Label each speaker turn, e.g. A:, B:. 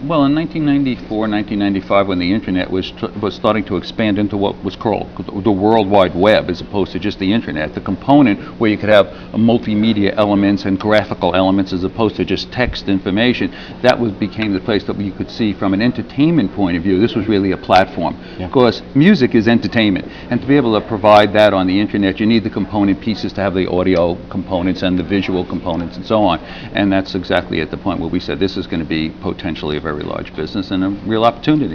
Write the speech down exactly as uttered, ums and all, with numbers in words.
A: Well, in nineteen ninety-four, nineteen ninety-five, when the internet was tr was starting to expand into what was called the World Wide Web, as opposed to just the internet, the component where you could have a multimedia elements and graphical elements as opposed to just text information, that was became the place that you could see from an entertainment point of view. This was really a platform.
B: Yeah.
A: Of course, music is entertainment, and to be able to provide that on the internet, you need the component pieces to have the audio components and the visual components and so on. And that's exactly at the point where we said this is going to be potentially a very large business and a real opportunity.